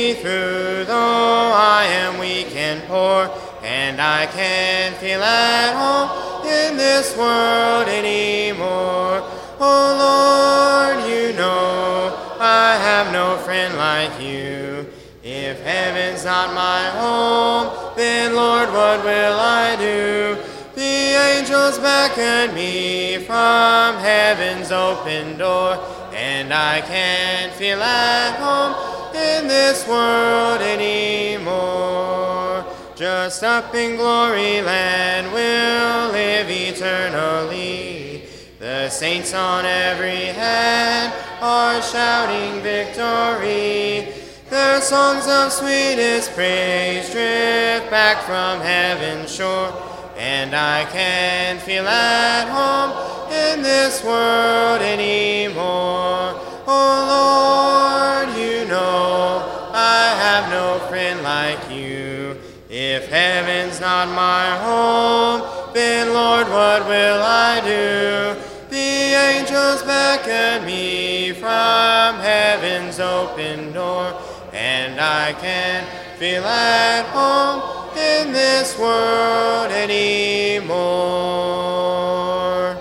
me through, though I am weak and poor, and I can't feel at home in this world anymore. Oh Lord, you know I have no friend like you. If heaven's not my home, then Lord, what will I do? The angels beckon me from heaven's open door, and I can't feel at home in this world anymore. Just up in glory land we'll live eternally. The saints on every hand are shouting victory. Their songs of sweetest praise drift back from heaven's shore, and I can't feel at home in this world anymore. Oh Lord, you know I have no friend like you. If heaven's not my home, then Lord, what will I do? The angels beckon me from heaven's open door, and I can't feel at home in this world anymore.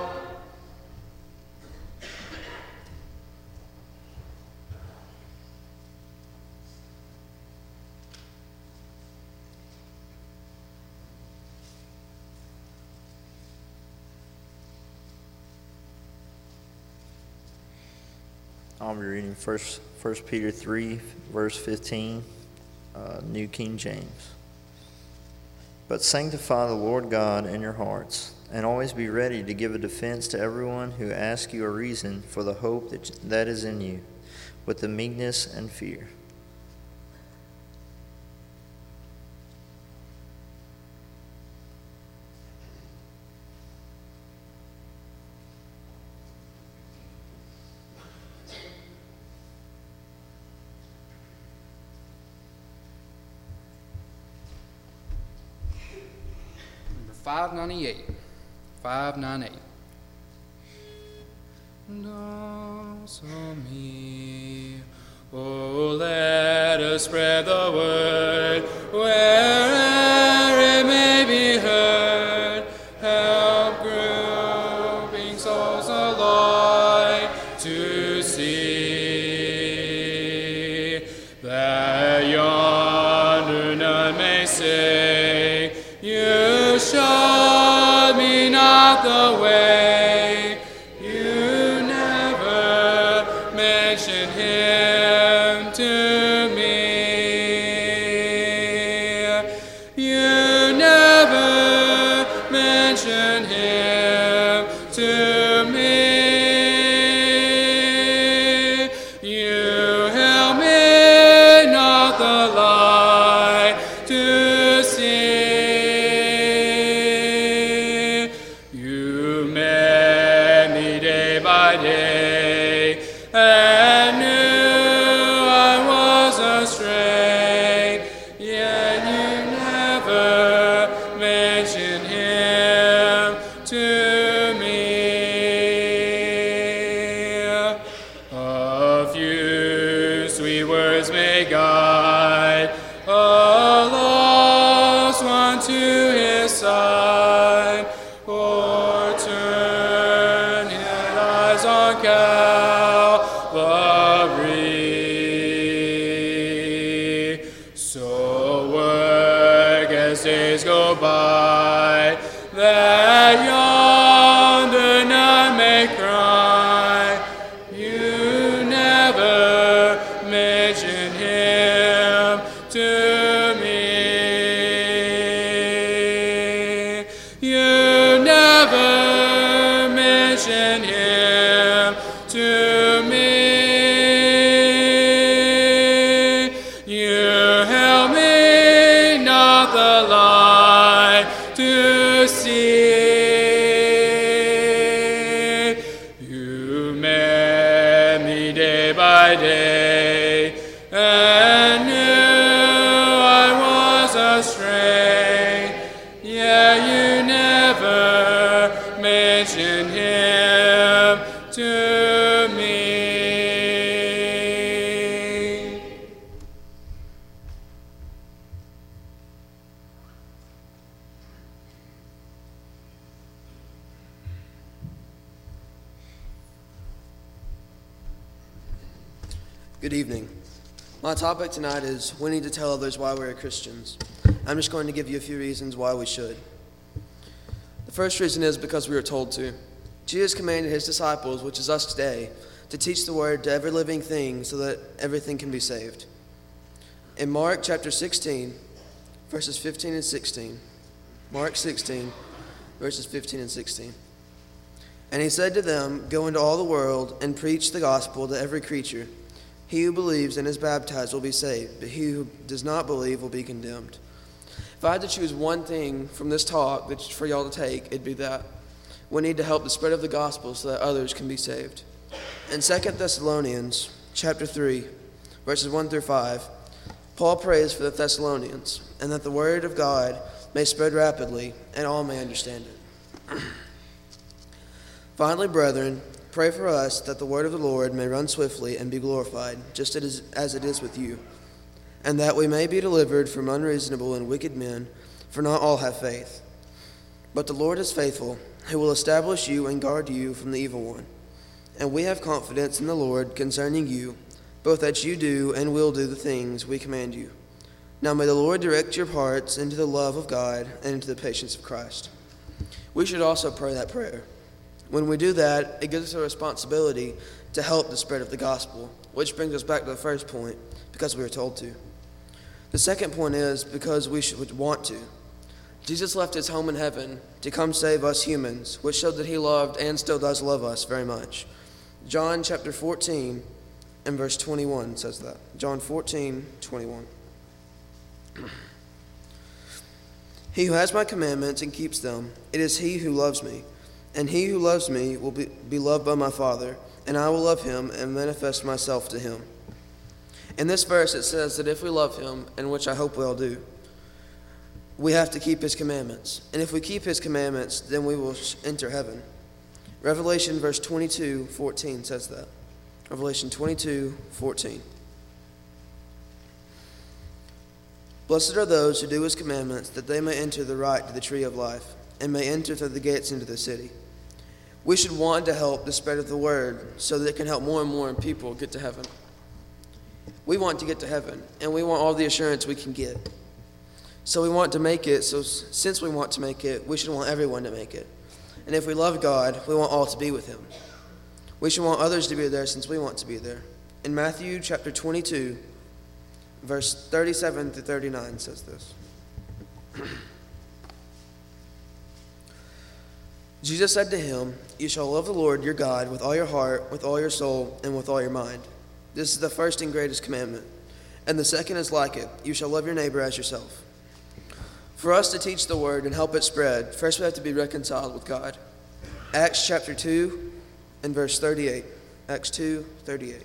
I'll be reading 1 Peter 3, verse 15, New King James. But sanctify the Lord God in your hearts, and always be ready to give a defense to everyone who asks you a reason for the hope that is in you, with the meekness and fear. Number 598. 598. Dawes on me, oh, let us spread the word where'er it may be heard. Help groping souls alike to see that yonder none may say, you showed me not the way. You never mentioned him to me. You never mentioned him to me. You held me not the light to see. You met me day by day and knew I was astray, yet you never mentioned him to me. A few sweet words may guide a lost one to his side, or turn his eyes on Calvary. So work as days go by, that yonder none may cry. You never mentioned him to me. You never mentioned him to me. You held me not the light to see. You met me day by day and knew I was astray, yet you never mentioned him to me. Good evening. My topic tonight is we need to tell others why we're Christians. I'm just going to give you a few reasons why we should. The first reason is because we are told to. Jesus commanded his disciples, which is us today, to teach the word to every living thing so that everything can be saved. In Mark chapter 16, verses 15 and 16, Mark 16, verses 15 and 16. And he said to them, "Go into all the world and preach the gospel to every creature. He who believes and is baptized will be saved, but he who does not believe will be condemned." If I had to choose one thing from this talk that's for y'all to take, it'd be that we need to help the spread of the gospel so that others can be saved. In 2 Thessalonians chapter 3, verses 1 through 5, Paul prays for the Thessalonians and that the word of God may spread rapidly and all may understand it. Finally, brethren, pray for us that the word of the Lord may run swiftly and be glorified, just as it is with you, and that we may be delivered from unreasonable and wicked men, for not all have faith. But the Lord is faithful, who will establish you and guard you from the evil one. And we have confidence in the Lord concerning you, both that you do and will do the things we command you. Now may the Lord direct your hearts into the love of God and into the patience of Christ. We should also pray that prayer. When we do that, it gives us a responsibility to help the spread of the gospel, which brings us back to the first point, because we are told to. The second point is because we should want to. Jesus left his home in heaven to come save us humans, which showed that he loved and still does love us very much. John chapter 14 and verse 21 says that. John 14, 21. He who has my commandments and keeps them, it is he who loves me. And he who loves me will be loved by my Father, and I will love him and manifest myself to him. In this verse it says that if we love him, and which I hope we all do, we have to keep his commandments. And if we keep his commandments, then we will enter heaven. Revelation verse 22:14 says that. Revelation 22:14. Blessed are those who do his commandments, that they may enter the right to the tree of life, and may enter through the gates into the city. We should want to help the spread of the word so that it can help more and more people get to heaven. We want to get to heaven, and we want all the assurance we can get. So we want to make it, so since we want to make it, we should want everyone to make it. And if we love God, we want all to be with him. We should want others to be there since we want to be there. In Matthew chapter 22, verse 37 through 39 says this. Jesus said to him, "You shall love the Lord your God with all your heart, with all your soul, and with all your mind. This is the first and greatest commandment. And the second is like it. You shall love your neighbor as yourself." For us to teach the word and help it spread, first we have to be reconciled with God. Acts chapter 2 and verse 38. Acts 2:38.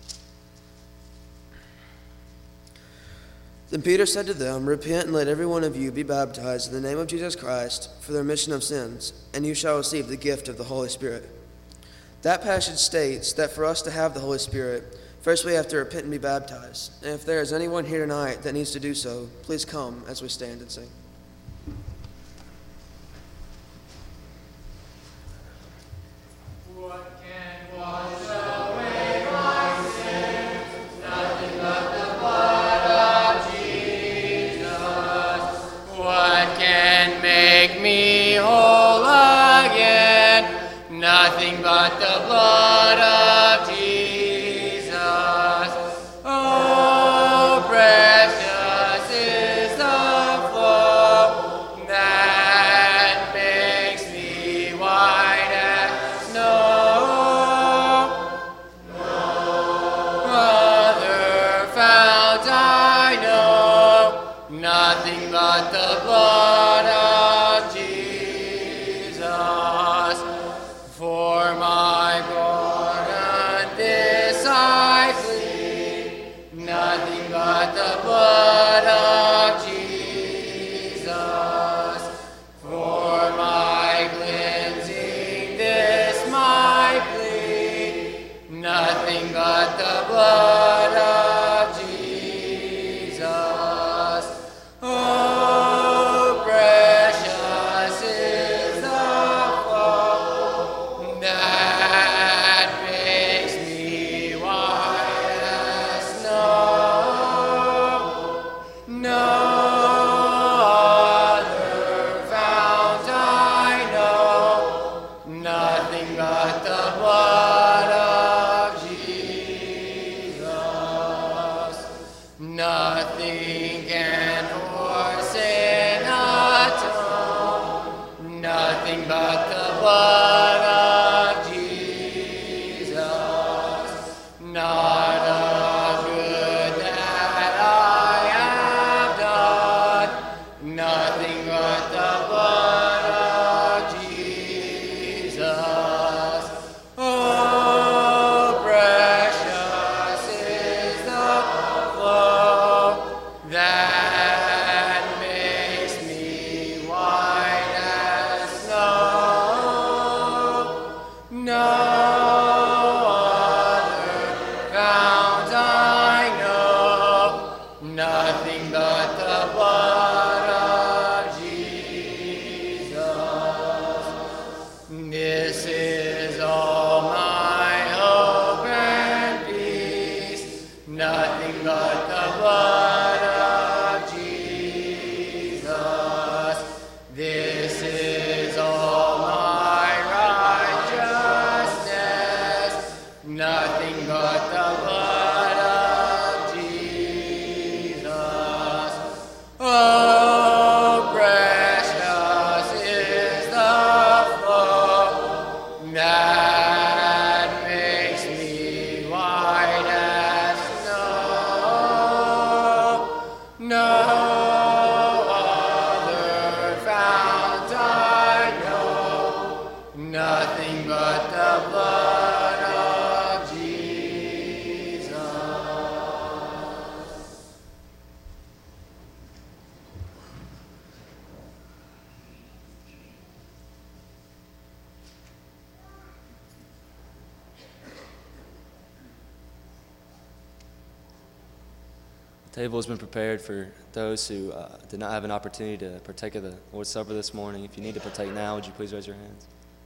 Then Peter said to them, "Repent and let every one of you be baptized in the name of Jesus Christ for the remission of sins, and you shall receive the gift of the Holy Spirit." That passage states that for us to have the Holy Spirit, first we have to repent and be baptized. And if there is anyone here tonight that needs to do so, please come as we stand and sing. What can wash away my sins? Nothing but the blood of Jesus. What can make me whole again? Nothing but the blood of Jesus. Oh, precious is the flow that makes me white as snow. No other fount I know, nothing but the blood of Jesus. For my pardon this I plead, nothing but the blood of Jesus. For my cleansing this my plea, nothing but the blood of Jesus. Oh, precious is the flow that makes me white Nothing can for sin atone, nothing but the blood of Jesus. Not a good that I have done, nothing but the blood of Jesus. Oh, precious is the flow that makes me white as snow. No other fount I know, nothing but the blood of Jesus. This is all my hope and peace, nothing but the blood of Jesus. This is all my righteousness, nothing but the blood of Jesus. Oh, precious is the flow that makes me white as snow. No other fount I know, nothing but the blood of Jesus. The table has been prepared for those who did not have an opportunity to partake of the Lord's Supper this morning. If you need to partake now, would you please raise your hands?